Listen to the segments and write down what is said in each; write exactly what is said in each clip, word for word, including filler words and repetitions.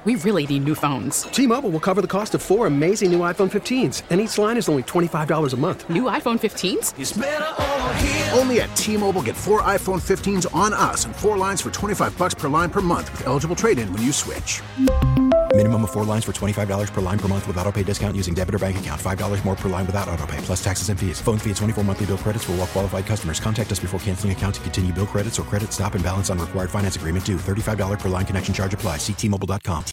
We really need new phones. T-Mobile will cover the cost of four amazing new iPhone fifteens, and each line is only twenty-five dollars a month. New iPhone fifteens? It's better over here. Only at T-Mobile, get four iPhone fifteens on us and four lines for twenty-five dollars per line per month with eligible trade-in when you switch. Minimum of four lines for twenty-five dollars per line per month with autopay discount using debit or bank account. five dollars more per line without autopay, plus taxes and fees. Phone fee at twenty-four monthly bill credits for well-qualified customers. Contact us before canceling account to continue bill credits or credit stop and balance on required finance agreement due. thirty-five dollars per line connection charge applies. See T Mobile dot com.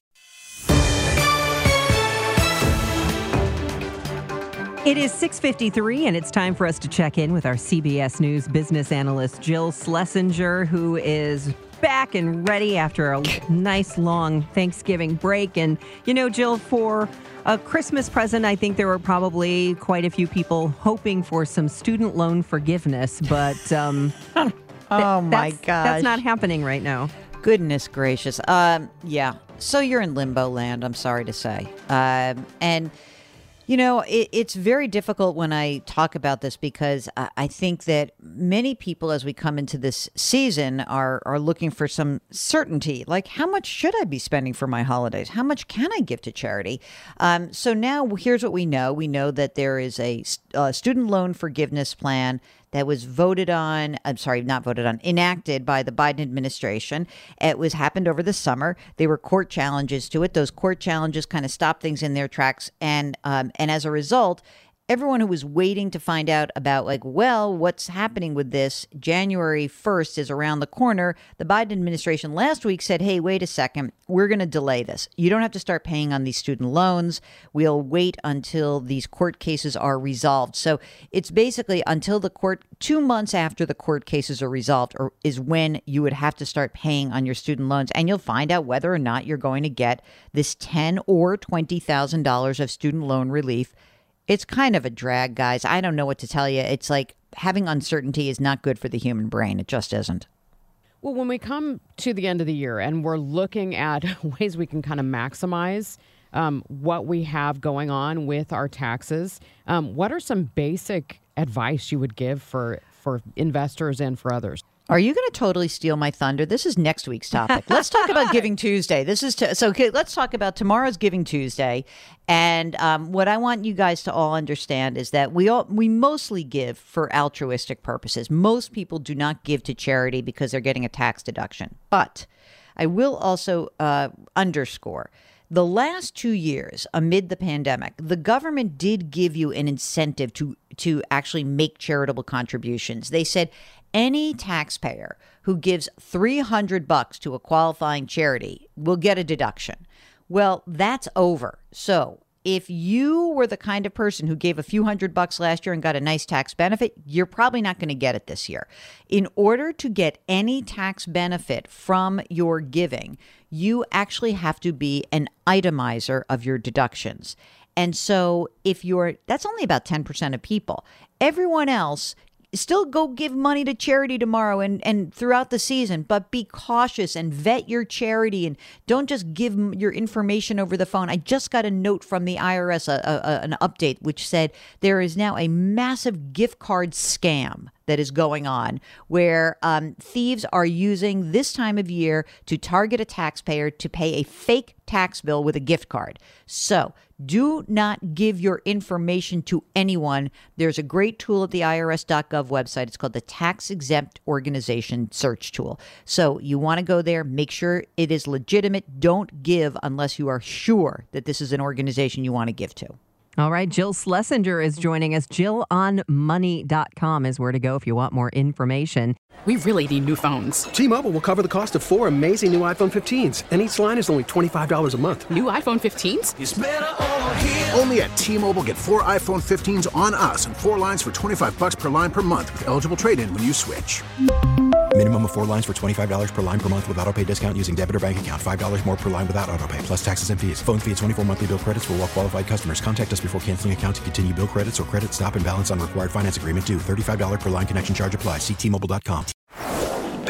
It is six fifty-three, and it's time for us to check in with our C B S News business analyst, Jill Schlesinger, who is back and ready after a nice long Thanksgiving break. And, you know, Jill, for a Christmas present, I think there were probably quite a few people hoping for some student loan forgiveness, but um, th- oh, my that's, gosh. that's not happening right now. Goodness gracious. Um, yeah. So you're in limbo land, I'm sorry to say. Um, and... You know, it, it's very difficult when I talk about this because I, I think that many people, as we come into this season, are are looking for some certainty. Like, how much should I be spending for my holidays? How much can I give to charity? Um, so now here's what we know. We know that there is a, a student loan forgiveness plan that was voted on, I'm sorry, not voted on, enacted by the Biden administration. It was happened over the summer. There were court challenges to it. Those court challenges kind of stopped things in their tracks. And um, and as a result, everyone who was waiting to find out about, like, well, what's happening with this, January first is around the corner. The Biden administration last week said, hey, wait a second, we're going to delay this. You don't have to start paying on these student loans. We'll wait until these court cases are resolved. So it's basically until the court, two months after the court cases are resolved, or is when you would have to start paying on your student loans. And you'll find out whether or not you're going to get this ten thousand dollars or twenty thousand dollars of student loan relief. It's kind of a drag, guys. I don't know what to tell you. It's like having uncertainty is not good for the human brain. It just isn't. Well, when we come to the end of the year and we're looking at ways we can kind of maximize um, what we have going on with our taxes, um, what are some basic advice you would give for, for investors and for others? Are you going to totally steal my thunder? This is next week's topic. Let's talk about Giving Tuesday. This is t- so. Okay, let's talk about tomorrow's Giving Tuesday, and um, what I want you guys to all understand is that we all we mostly give for altruistic purposes. Most people do not give to charity because they're getting a tax deduction. But I will also uh, underscore. The last two years, amid the pandemic, the government did give you an incentive to to actually make charitable contributions. They said any taxpayer who gives three hundred bucks to a qualifying charity will get a deduction. Well, that's over. So if you were the kind of person who gave a few hundred bucks last year and got a nice tax benefit, you're probably not going to get it this year. In order to get any tax benefit from your giving, you actually have to be an itemizer of your deductions. And so if you're, that's only about ten percent of people. Everyone else, still go give money to charity tomorrow and, and throughout the season, but be cautious and vet your charity and don't just give your information over the phone. I just got a note from the I R S, a, a, an update, which said there is now a massive gift card scam that is going on where um, thieves are using this time of year to target a taxpayer to pay a fake tax bill with a gift card. So do not give your information to anyone. There's a great tool at the I R S dot gov website. It's called the Tax Exempt Organization Search Tool. So you want to go there, make sure it is legitimate. Don't give unless you are sure that this is an organization you want to give to. All right, Jill Schlesinger is joining us. Jill on money dot com is where to go if you want more information. We really need new phones. T-Mobile will cover the cost of four amazing new iPhone fifteens, and each line is only twenty-five dollars a month. New iPhone fifteens? It's better over here. Only at T-Mobile, get four iPhone fifteens on us and four lines for twenty-five dollars per line per month with eligible trade-in when you switch. Minimum of four lines for twenty-five dollars per line per month with autopay discount using debit or bank account. five dollars more per line without autopay, plus taxes and fees. Phone fee at twenty-four monthly bill credits for well-qualified customers. Contact us before canceling account to continue bill credits or credit stop and balance on required finance agreement due. thirty-five dollars per line connection charge applies. See T Mobile dot com.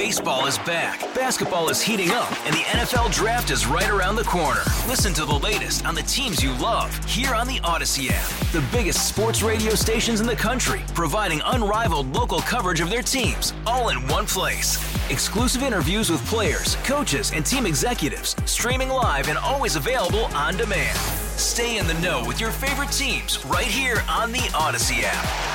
Baseball is back, basketball is heating up, and the N F L Draft is right around the corner. Listen to the latest on the teams you love here on the Odyssey app. The biggest sports radio stations in the country, providing unrivaled local coverage of their teams, all in one place. Exclusive interviews with players, coaches, and team executives, streaming live and always available on demand. Stay in the know with your favorite teams right here on the Odyssey app.